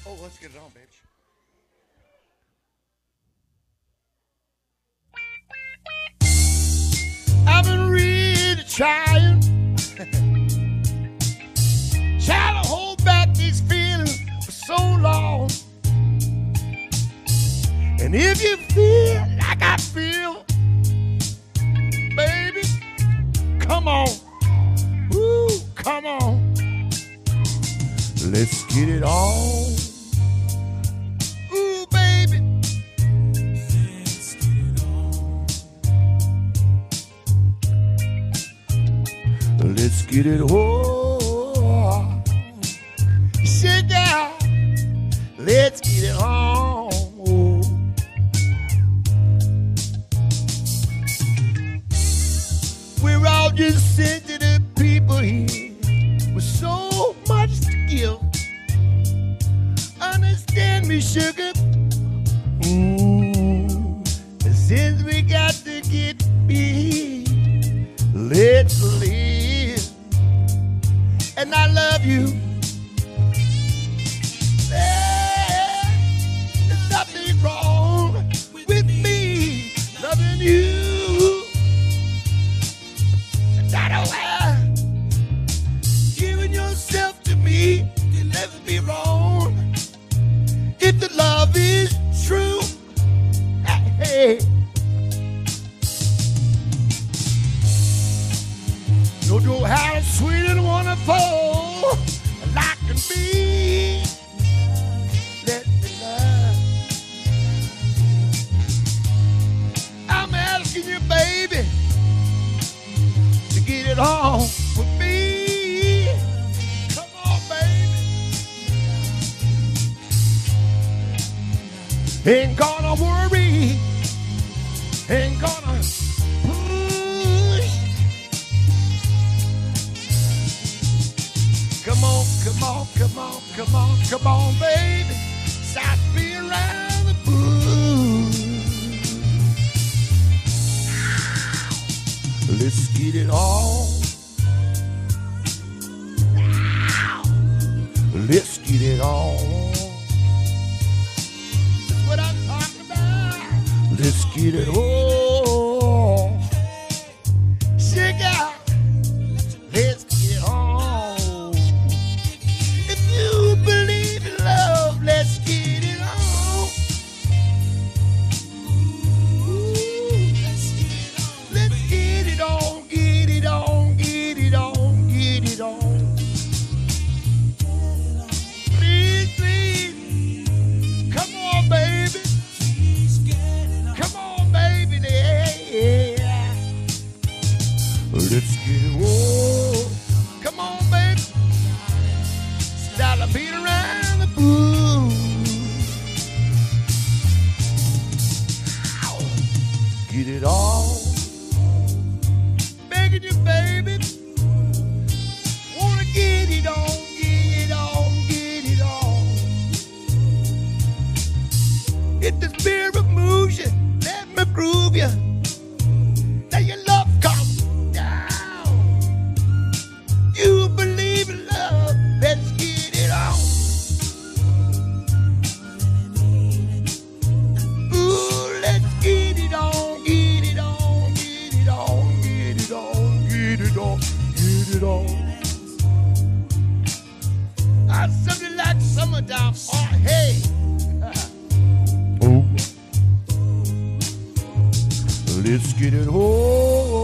Oh, let's get it on, bitch. I've been really trying, trying to hold back these feelings for so long. And if you feel like I feel, baby, come on, woo, come on, let's get it on. Ooh, baby, let's get it on. Let's get it on. Sit down, let's get it on. We're all just sensitive people here with so much to give. Understand me, sugar. Since we got to get me, let's live. And I love you. There's nothing wrong with me loving you. Giving yourself to me can never be wrong. If the love is true, hey, don't know how sweet and wonderful life can be. Let me love. I'm asking you, baby, to get it on with me. Come on, baby. Ain't gonna worry, ain't gonna push. Come on, come on, come on, come on, come on, baby. Stop being around the bush. Let's get it on. Let's get it on. That's what I'm talking about. Let's get it on. Sugar, let's get it on. If you believe in love, let's get it on. Let's get it on, get it on, get it on, get it on. Please, please, come on, baby. Come on, baby, yeah. Let's get it on. Come on, baby. Start to beat around the bush. Get it on. Begging you, baby. Wanna get it on, get it on, get it on. If the spirit moves you, let me groove you. Let your love come down. You believe in love, let's get it on. Ooh, let's get it on, get it on, get it on, get it on, get it on, get it on. Something like summertime, oh hey. Oh. Let's get it on.